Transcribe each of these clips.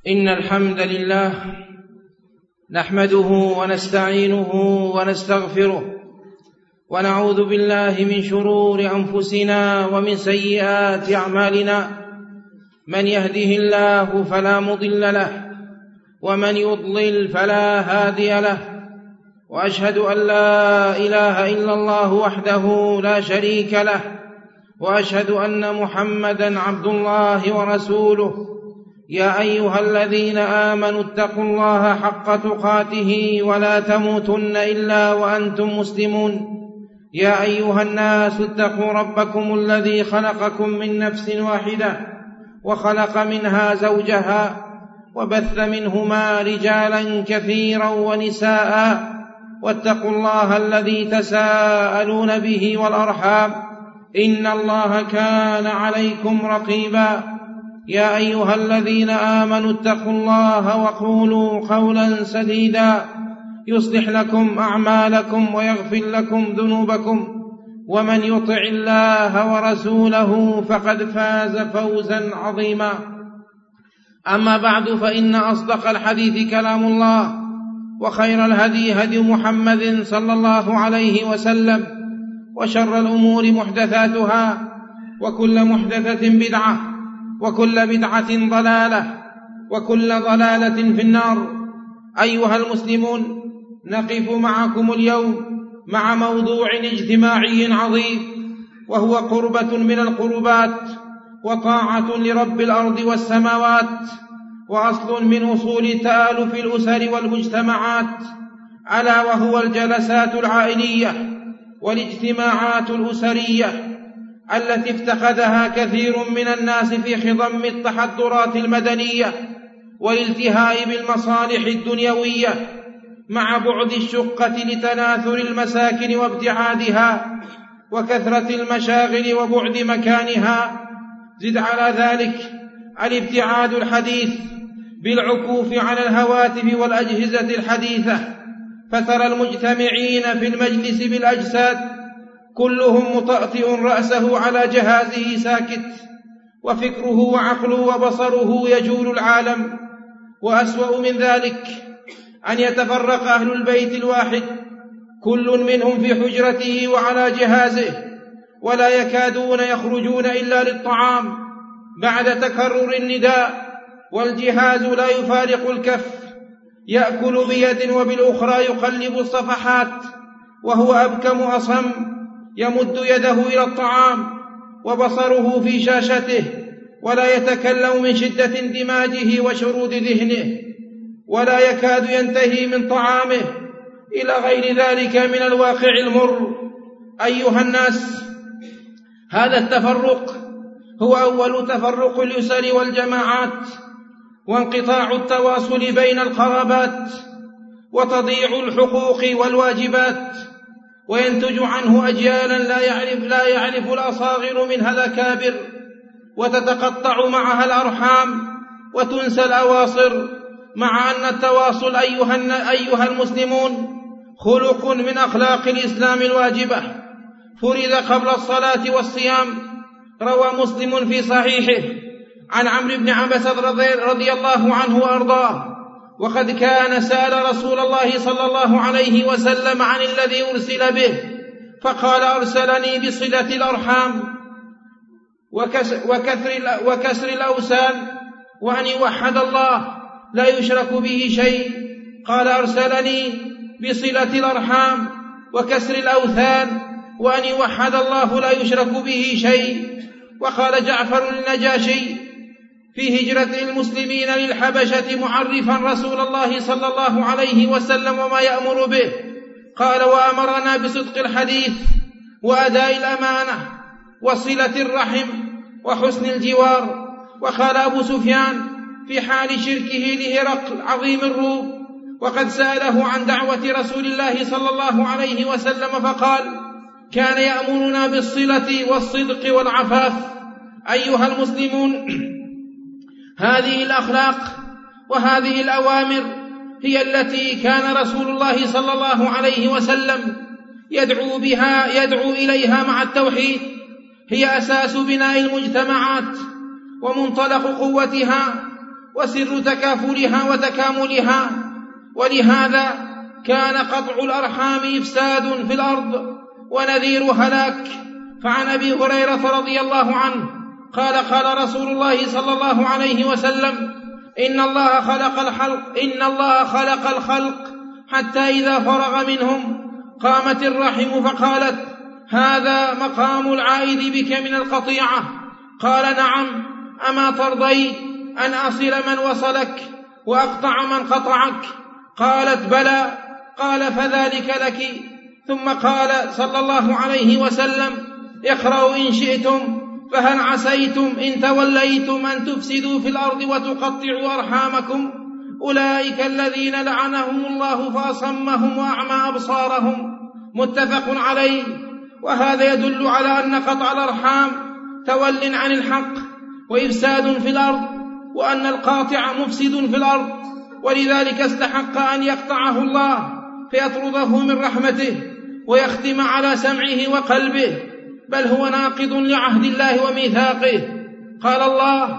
إن الحمد لله نحمده ونستعينه ونستغفره ونعوذ بالله من شرور أنفسنا ومن سيئات أعمالنا. من يهده الله فلا مضل له ومن يضلل فلا هادي له، وأشهد أن لا إله إلا الله وحده لا شريك له، وأشهد أن محمدًا عبد الله ورسوله. يا أيها الذين آمنوا اتقوا الله حق تقاته ولا تموتن إلا وأنتم مسلمون. يا أيها الناس اتقوا ربكم الذي خلقكم من نفس واحدة وخلق منها زوجها وبث منهما رجالا كثيرا ونساء، واتقوا الله الذي تساءلون به والأرحام إن الله كان عليكم رقيبا. يا أيها الذين آمنوا اتقوا الله وقولوا قولا سديدا يصلح لكم أعمالكم ويغفر لكم ذنوبكم، ومن يطع الله ورسوله فقد فاز فوزا عظيما. أما بعد، فإن أصدق الحديث كلام الله، وخير الهدي هدي محمد صلى الله عليه وسلم، وشر الأمور محدثاتها، وكل محدثة بدعة، وكل بدعة ضلالة، وكل ضلالة في النار. أيها المسلمون، نقف معكم اليوم مع موضوع اجتماعي عظيم، وهو قربة من القربات، وطاعة لرب الأرض والسماوات، وأصل من أصول تآلف الأسر والمجتمعات، ألا وهو الجلسات العائلية والاجتماعات الأسرية التي افتقدها كثير من الناس في خضم التحضرات المدنية والالتهاء بالمصالح الدنيوية، مع بعد الشقة لتناثر المساكن وابتعادها وكثرة المشاغل وبعد مكانها. زد على ذلك الابتعاد الحديث بالعكوف على الهواتف والأجهزة الحديثة، فترى المجتمعين في المجلس بالأجساد كلهم مطأطئ رأسه على جهازه ساكت، وفكره وعقله وبصره يجول العالم. وأسوأ من ذلك أن يتفرق أهل البيت الواحد كل منهم في حجرته وعلى جهازه، ولا يكادون يخرجون إلا للطعام بعد تكرر النداء، والجهاز لا يفارق الكف، يأكل بيد وبالأخرى يقلب الصفحات وهو أبكم أصم، يمد يده إلى الطعام وبصره في شاشته، ولا يتكلم من شدة اندماجه وشرود ذهنه، ولا يكاد ينتهي من طعامه، إلى غير ذلك من الواقع المر. أيها الناس، هذا التفرق هو أول تفرق الأسر والجماعات، وانقطاع التواصل بين القرابات، وتضييع الحقوق والواجبات، وينتج عنه أجيالا لا يعرف الأصاغر منها الأكابر، وتتقطع معها الأرحام وتنسى الأواصر. مع أن التواصل أيها المسلمون خلق من أخلاق الإسلام الواجبة، فرض قبل الصلاة والصيام. روى مسلم في صحيحه عن عمرو بن عبسة رضي الله عنه وأرضاه: وقد كان سأل رسول الله صلى الله عليه وسلم عن الذي أرسل به، فقال: أرسلني بصلة الأرحام وكسر الأوثان، وأن يوحد الله لا يشرك به شيء. قال: أرسلني بصلة الأرحام وكسر الأوثان، وأن يوحد الله لا يشرك به شيء. وقال جعفر النجاشي في هجرة المسلمين للحبشة معرفا رسول الله صلى الله عليه وسلم وما يأمر به، قال: وأمرنا بصدق الحديث وأداء الأمانة وصلة الرحم وحسن الجوار. وقال أبو سفيان في حال شركه لهرقل عظيم الروم، وقد سأله عن دعوة رسول الله صلى الله عليه وسلم، فقال: كان يأمرنا بالصلة والصدق والعفاف. أيها المسلمون، هذه الأخلاق وهذه الأوامر هي التي كان رسول الله صلى الله عليه وسلم يدعو إليها مع التوحيد، هي أساس بناء المجتمعات ومنطلق قوتها وسر تكافلها وتكاملها. ولهذا كان قطع الأرحام إفساد في الأرض ونذير هلاك. فعن أبي هريرة رضي الله عنه قال قال رسول الله صلى الله عليه وسلم: إن الله خلق الخلق حتى إذا فرغ منهم قامت الرحم فقالت: هذا مقام العائد بك من القطيعة. قال: نعم، أما ترضي أن أصل من وصلك وأقطع من قطعك؟ قالت: بلى. قال: فذلك لك. ثم قال صلى الله عليه وسلم: اقرأوا إن شئتم: فهل عسيتم إن توليتم أن تفسدوا في الأرض وتقطعوا أرحامكم؟ أولئك الذين لعنهم الله فأصمهم وأعمى أبصارهم. متفق عليه. وهذا يدل على أن قطع الأرحام تول عن الحق وإفساد في الأرض، وأن القاطع مفسد في الأرض، ولذلك استحق أن يقطعه الله فيطرده من رحمته ويختم على سمعه وقلبه، بل هو ناقض لعهد الله وميثاقه. قال الله: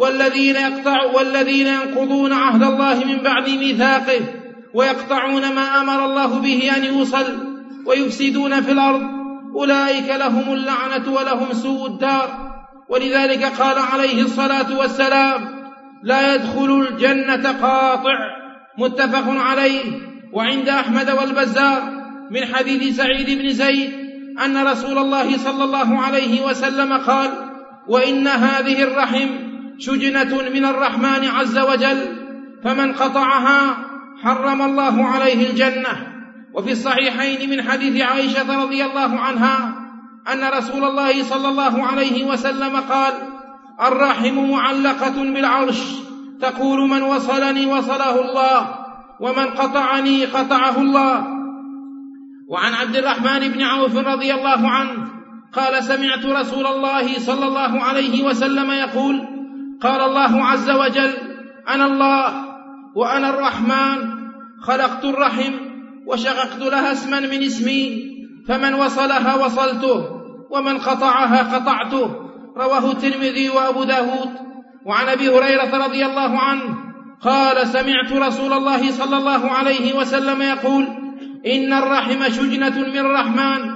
والذين ينقضون عهد الله من بعد ميثاقه ويقطعون ما أمر الله به أن يوصل ويفسدون في الأرض أولئك لهم اللعنة ولهم سوء الدار. ولذلك قال عليه الصلاة والسلام: لا يدخل الجنة قاطع. متفق عليه. وعند أحمد والبزار من حديث سعيد بن زيد أن رسول الله صلى الله عليه وسلم قال: وإن هذه الرحم شجنة من الرحمن عز وجل، فمن قطعها حرم الله عليه الجنة. وفي الصحيحين من حديث عائشة رضي الله عنها أن رسول الله صلى الله عليه وسلم قال: الرحم معلقة بالعرش، تقول من وصلني وصله الله، ومن قطعني قطعه الله. وعن عبد الرحمن بن عوف رضي الله عنه قال: سمعت رسول الله صلى الله عليه وسلم يقول: قال الله عز وجل: أنا الله وأنا الرحمن، خلقت الرحم وشققت لها اسما من اسمي، فمن وصلها وصلته ومن قطعها قطعته. رواه الترمذي وأبو داود. وعن أبي هريرة رضي الله عنه قال: سمعت رسول الله صلى الله عليه وسلم يقول: إن الرحم شجنة من الرحمن،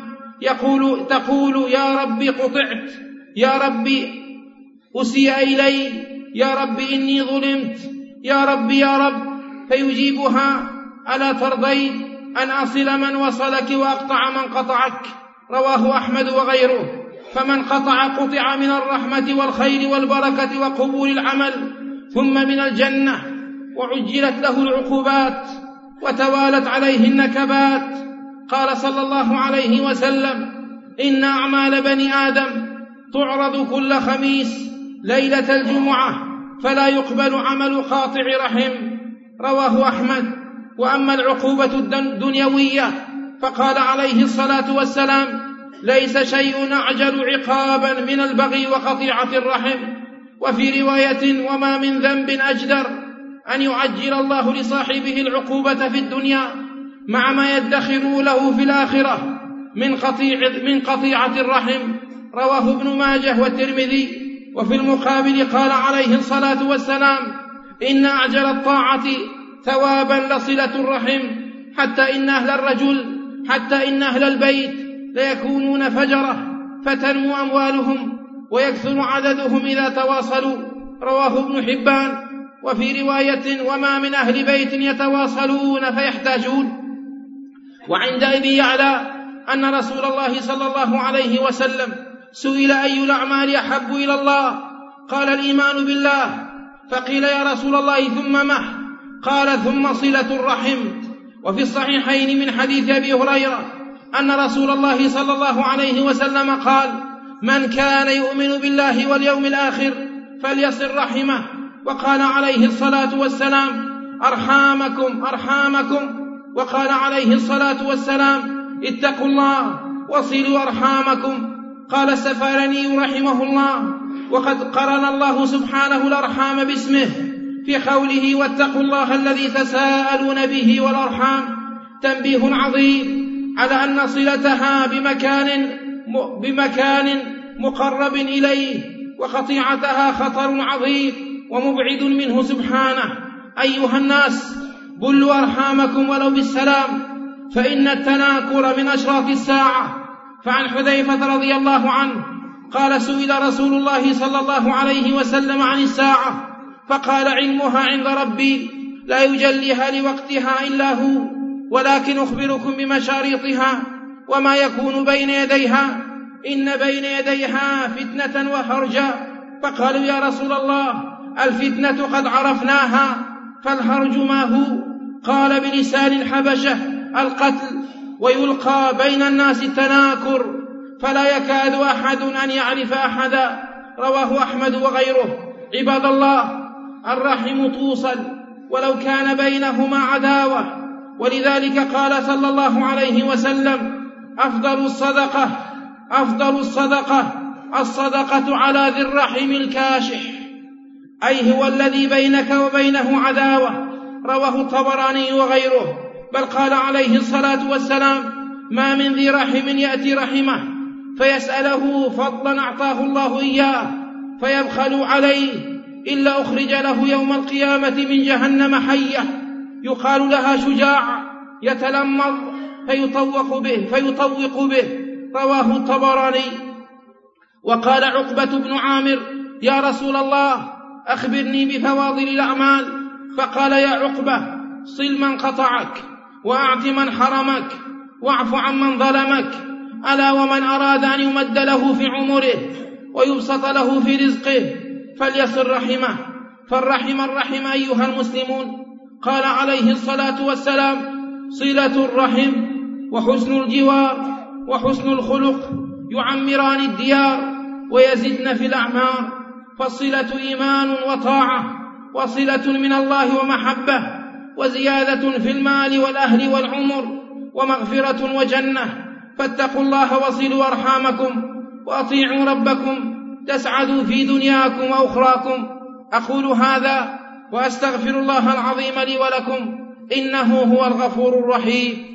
تقول يا رب قطعت، يا رب أسيء إلي، يا رب إني ظلمت، يا رب يا رب، فيجيبها: ألا ترضي أن أصل من وصلك وأقطع من قطعك؟ رواه أحمد وغيره. فمن قطع من الرحمة والخير والبركة وقبول العمل، ثم من الجنة، وعجلت له العقوبات وتوالت عليه النكبات. قال صلى الله عليه وسلم: إن أعمال بني آدم تعرض كل خميس ليلة الجمعة، فلا يقبل عمل قاطع رحم. رواه أحمد. وأما العقوبة الدنيوية فقال عليه الصلاة والسلام: ليس شيء أعجل عقابا من البغي وقطيعة الرحم. وفي رواية: وما من ذنب أجدر أن يعجل الله لصاحبه العقوبة في الدنيا مع ما يدخر له في الآخرة من قطيعة الرحم. رواه ابن ماجه والترمذي. وفي المقابل قال عليه الصلاة والسلام: إن أعجل الطاعة ثوابا لصلة الرحم، حتى إن أهل البيت ليكونون فجرة فتنمو أموالهم ويكثر عددهم إذا تواصلوا. رواه ابن حبان. وفي رواية: وما من أهل بيت يتواصلون فيحتاجون. وعند أبي يعلى أن رسول الله صلى الله عليه وسلم سئل: أي الأعمال أحب إلى الله؟ قال: الإيمان بالله. فقيل: يا رسول الله ثم ما؟ قال: ثم صلة الرحم. وفي الصحيحين من حديث أبي هريرة أن رسول الله صلى الله عليه وسلم قال: من كان يؤمن بالله واليوم الآخر فليصل رحمه. وقال عليه الصلاة والسلام: أرحامكم أرحامكم. وقال عليه الصلاة والسلام: اتقوا الله وصلوا أرحامكم. قال السفارني رحمه الله: وقد قرن الله سبحانه الأرحام باسمه في قوله: واتقوا الله الذي تساءلون به والأرحام. تنبيه عظيم على أن صلتها بمكان مقرب إليه، وقطيعتها خطر عظيم ومبعد منه سبحانه. أيها الناس، بلوا أرحامكم ولو بالسلام، فإن التناكر من أشراط الساعة. فعن حذيفة رضي الله عنه قال: سئل رسول الله صلى الله عليه وسلم عن الساعة فقال: علمها عند ربي لا يجليها لوقتها إلا هو، ولكن أخبركم بمشاريطها وما يكون بين يديها. إن بين يديها فتنة وهرجا. فقالوا: يا رسول الله، الفتنة قد عرفناها، فالهرج ما هو؟ قال: بلسان الحبشة القتل، ويلقى بين الناس التناكر، فلا يكاد أحد أن يعرف أحدا. رواه أحمد وغيره. عباد الله، الرحم توصل ولو كان بينهما عداوة، ولذلك قال صلى الله عليه وسلم: أفضل الصدقة على ذي الرحم الكاشح، أي هو الذي بينك وبينه عداوة. رواه الطبراني وغيره. بل قال عليه الصلاة والسلام: ما من ذي رحم يأتي رحمه فيسأله فضلا أعطاه الله إياه فيبخل عليه إلا أخرج له يوم القيامة من جهنم حية يقال لها شجاع، يتلمض فيطوق به. رواه الطبراني. وقال عقبة بن عامر: يا رسول الله، أخبرني بفواضل الأعمال. فقال: يا عقبة، صل من قطعك، وأعط من حرمك، واعف عن من ظلمك. ألا ومن أراد أن يمد له في عمره ويبسط له في رزقه فليصل رحمه. فالرحم أيها المسلمون، قال عليه الصلاة والسلام: صلة الرحم وحسن الجوار وحسن الخلق يعمران الديار ويزدن في الأعمار. فالصلة إيمان وطاعة، وصلة من الله ومحبة، وزيادة في المال والأهل والعمر، ومغفرة وجنة. فاتقوا الله وصلوا أرحامكم، وأطيعوا ربكم تسعدوا في دنياكم وأخراكم. أقول هذا وأستغفر الله العظيم لي ولكم، إنه هو الغفور الرحيم.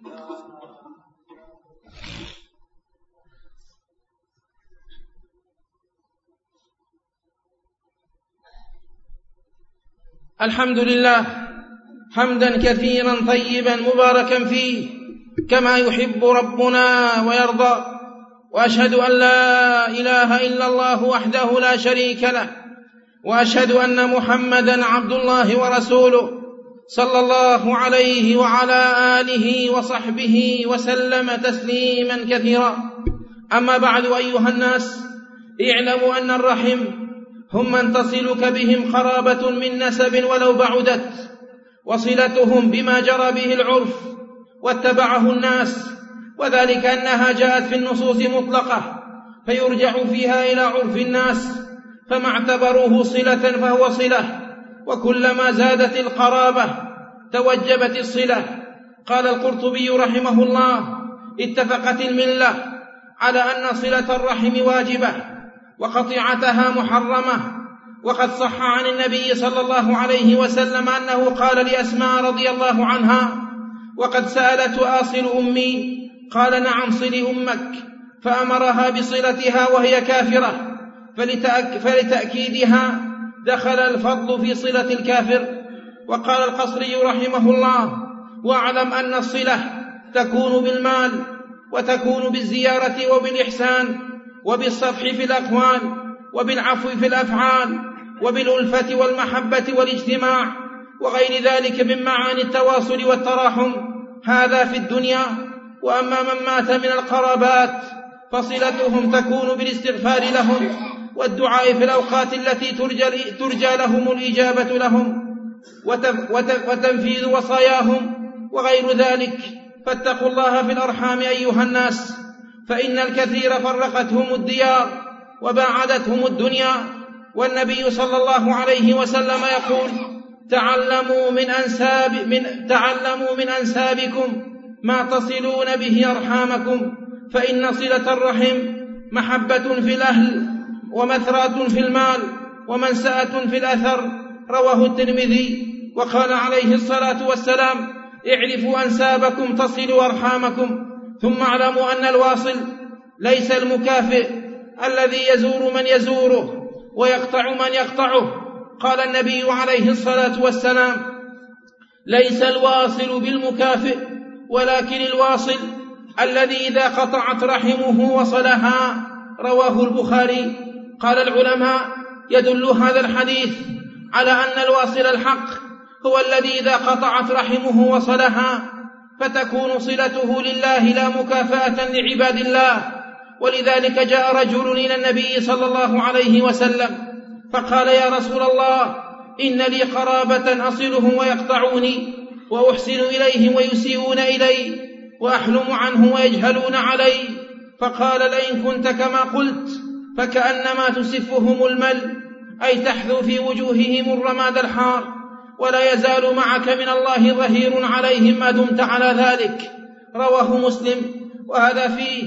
الحمد لله حمدا كثيرا طيبا مباركا فيه كما يحب ربنا ويرضى. وأشهد أن لا إله إلا الله وحده لا شريك له، وأشهد أن محمدا عبد الله ورسوله صلى الله عليه وعلى آله وصحبه وسلم تسليما كثيرا. أما بعد، أيها الناس، اعلموا أن الرحم هم من تصلك بهم قرابة من نسب ولو بعدت، وصلتهم بما جرى به العرف واتبعه الناس، وذلك أنها جاءت في النصوص مطلقة فيرجع فيها إلى عرف الناس، فما اعتبروه صلة فهو صلة، وكلما زادت القرابة توجبت الصلة. قال القرطبي رحمه الله: اتفقت الملة على أن صلة الرحم واجبة وقطيعتها محرمة. وقد صح عن النبي صلى الله عليه وسلم أنه قال لأسماء رضي الله عنها: وقد سألت أصل أمي؟ قال: نعم، صل أمك. فأمرها بصلتها وهي كافرة، فلتأكيدها دخل الفضل في صلة الكافر. وقال القصري رحمه الله: واعلم أن الصلة تكون بالمال، وتكون بالزيارة وبالإحسان، وبالصفح في الأقوال، وبالعفو في الأفعال، وبالألفة والمحبة والاجتماع، وغير ذلك من معاني التواصل والتراحم. هذا في الدنيا. وأما من مات من القرابات فصلتهم تكون بالاستغفار لهم والدعاء في الأوقات التي ترجى لهم الإجابة لهم وتنفيذ وصاياهم وغير ذلك. فاتقوا الله في الأرحام أيها الناس، فإن الكثير فرقتهم الديار وباعدتهم الدنيا. والنبي صلى الله عليه وسلم يقول: تعلموا من أنسابكم ما تصلون به أرحامكم، فإن صلة الرحم محبة في الأهل، ومثرات في المال، ومنسأة في الأثر. رواه الترمذي. وقال عليه الصلاة والسلام: اعرفوا أنسابكم تصلوا أرحامكم. ثم اعلموا أن الواصل ليس المكافئ الذي يزور من يزوره ويقطع من يقطعه، قال النبي عليه الصلاة والسلام: ليس الواصل بالمكافئ، ولكن الواصل الذي إذا قطعت رحمه وصلها. رواه البخاري. قال العلماء: يدل هذا الحديث على أن الواصل الحق هو الذي إذا قطعت رحمه وصلها، فتكون صلته لله لا مكافأة لعباد الله. ولذلك جاء رجل إلى النبي صلى الله عليه وسلم فقال: يا رسول الله، إن لي قرابة أصلهم ويقطعوني، وأحسن إليهم ويسيئون إلي، وأحلم عنهم ويجهلون علي. فقال: لئن كنت كما قلت فكأنما تسفهم المل، أي تحذو في وجوههم الرماد الحار، ولا يزال معك من الله ظهير عليهم ما دمت على ذلك. رواه مسلم. وهذا فيه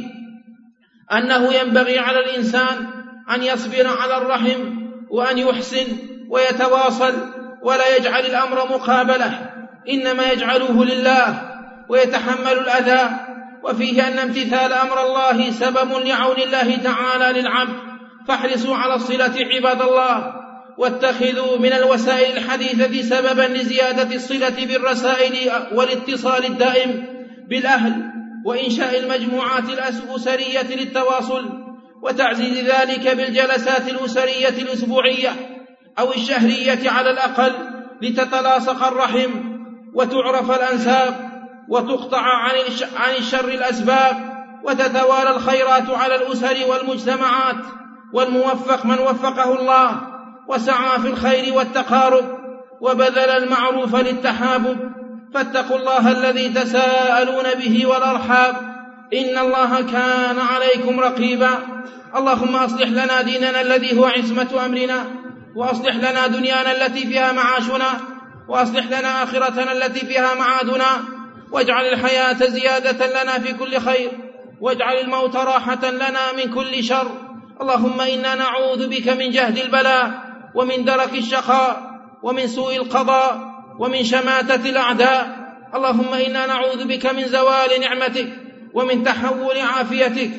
أنه ينبغي على الإنسان أن يصبر على الرحم، وأن يحسن ويتواصل، ولا يجعل الأمر مقابلة، إنما يجعله لله ويتحمل الأذى. وفيه أن امتثال أمر الله سبب لعون الله تعالى للعبد، فاحرصوا على الصلة عباد الله، واتخذوا من الوسائل الحديثة سببا لزيادة الصلة بالرسائل والاتصال الدائم بالأهل، وإنشاء المجموعات الأسرية للتواصل، وتعزيز ذلك بالجلسات الأسرية الأسبوعية أو الشهرية على الأقل، لتتلاصق الرحم وتعرف الأنساب، وتقطع عن الشر الأسباب، وتتوالى الخيرات على الأسر والمجتمعات. والموفق من وفقه الله وسعى في الخير والتقارب، وبذل المعروف للتحابب. فاتقوا الله الذي تساءلون به والأرحام، إن الله كان عليكم رقيبا. اللهم أصلح لنا ديننا الذي هو عصمة أمرنا، وأصلح لنا دنيانا التي فيها معاشنا، وأصلح لنا آخرتنا التي فيها معادنا، واجعل الحياة زيادة لنا في كل خير، واجعل الموت راحة لنا من كل شر. اللهم إنا نعوذ بك من جهد البلاء، ومن درك الشقاء، ومن سوء القضاء، ومن شماتة الأعداء. اللهم إنا نعوذ بك من زوال نعمتك، ومن تحول عافيتك،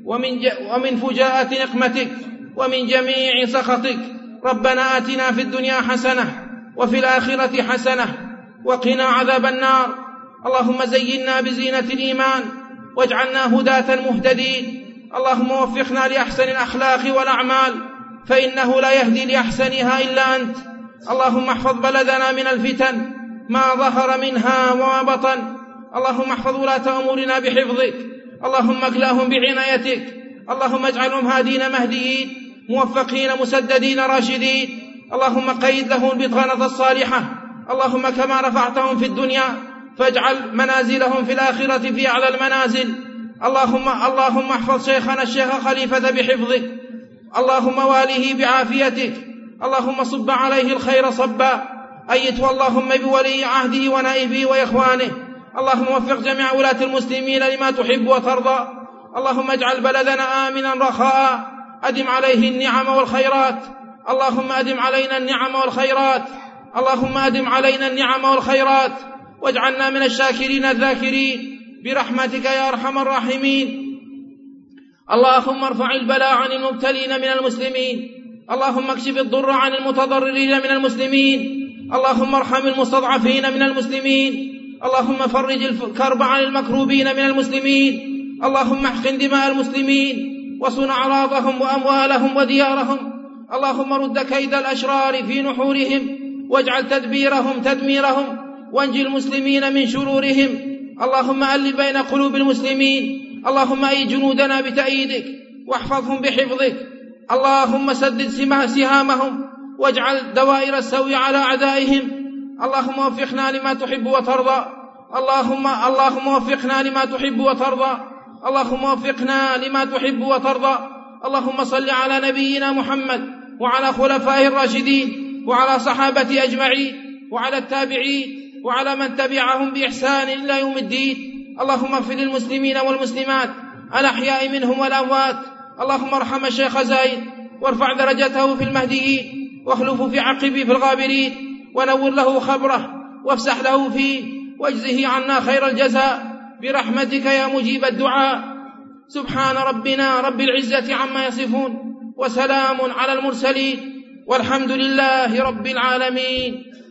ومن فجاءة نقمتك، ومن جميع سخطك. ربنا آتنا في الدنيا حسنة، وفي الآخرة حسنة، وقنا عذاب النار. اللهم زينا بزينة الإيمان، واجعلنا هداة مهتدين. اللهم وفقنا لأحسن الأخلاق والأعمال، فإنه لا يهدي لأحسنها إلا أنت. اللهم احفظ بلدنا من الفتن ما ظهر منها وما بطن. اللهم احفظ ولاة أمورنا بحفظك، اللهم اكلاهم بعنايتك. اللهم اجعلهم هادين مهديين، موفقين مسددين راشدين. اللهم قيد لهم البطانة الصالحة. اللهم كما رفعتهم في الدنيا فاجعل منازلهم في الآخرة في أعلى المنازل. اللهم احفظ شيخنا الشيخ خليفة بحفظك، اللهم واله بعافيتك. اللهم صب عليه الخير صبا، أيته اللهم بولي عهده ونائبه وإخوانه. اللهم وفق جميع ولاة المسلمين لما تحب وترضى. اللهم اجعل بلدنا آمنا رخاء، أدم عليه النعم والخيرات. اللهم أدم علينا النعم والخيرات، اللهم أدم علينا النعم والخيرات، واجعلنا من الشاكرين الذاكرين برحمتك يا أرحم الراحمين. اللهم ارفع البلاء عن المبتلين من المسلمين، اللهم اكشف الضر عن المتضررين من المسلمين، اللهم ارحم المستضعفين من المسلمين، اللهم فرج الكرب عن المكروبين من المسلمين، اللهم احقن دماء المسلمين وصن أعراضهم وأموالهم وديارهم. اللهم رد كيد الأشرار في نحورهم، واجعل تدبيرهم تدميرهم، وانجي المسلمين من شرورهم. اللهم ألف بين قلوب المسلمين، اللهم أيد جنودنا بتأييدك واحفظهم بحفظك. اللهم سدد سهامهم، واجعل دوائر السوء على أعدائهم. اللهم وفقنا لما تحب وترضى، اللهم وفقنا لما تحب وترضى، اللهم وفقنا لما تحب وترضى. اللهم صل على نبينا محمد وعلى خلفائه الراشدين وعلى صحابته أجمعين وعلى التابعين وعلى من تبعهم بإحسان إلى يوم الدين. اللهم اغفر للمسلمين والمسلمات الأحياء منهم والأموات. اللهم ارحم الشيخ زايد وارفع درجته في المهديين، واخلف في عقبه في الغابرين، ونور له خبره وافسح له فيه، واجزه عنا خير الجزاء برحمتك يا مجيب الدعاء. سبحان ربنا رب العزة عما يصفون، وسلام على المرسلين، والحمد لله رب العالمين.